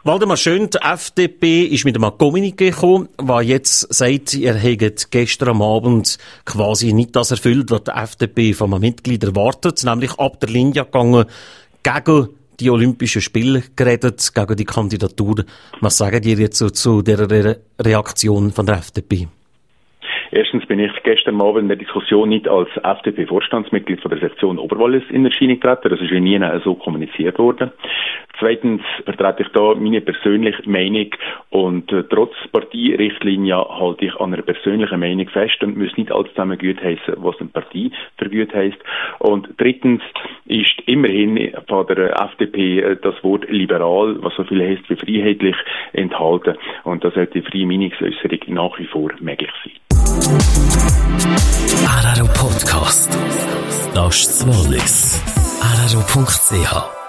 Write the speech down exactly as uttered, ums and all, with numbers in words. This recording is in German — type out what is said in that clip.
Waldemar Schön, die F D P ist mit einem Kommuniqué gekommen, der jetzt sagt, ihr hättet gestern am Abend quasi nicht das erfüllt, was die F D P von einem Mitglied erwartet, nämlich ab der Linie gegangen, gegen die Olympischen Spiele geredet, gegen die Kandidatur. Was sagen ihr jetzt so zu dieser Re- Reaktion von der F D P? Erstens bin ich gestern Abend in der Diskussion nicht als F D P-Vorstandsmitglied von der Sektion Oberwallis in Erscheinung getreten. Das ist in nie so kommuniziert worden. Zweitens vertrete ich da meine persönliche Meinung und äh, trotz Parteirichtlinie halte ich an einer persönlichen Meinung fest und muss nicht alles zusammen gut heissen, was eine Partei für gut heisst. Und drittens ist immerhin von der F D P äh, das Wort liberal, was so viel heisst wie freiheitlich, enthalten. Und da sollte die freie Meinungsäusserung nach wie vor möglich sein. R R O Podcast. Das ist Wallis. R R O Punkt C H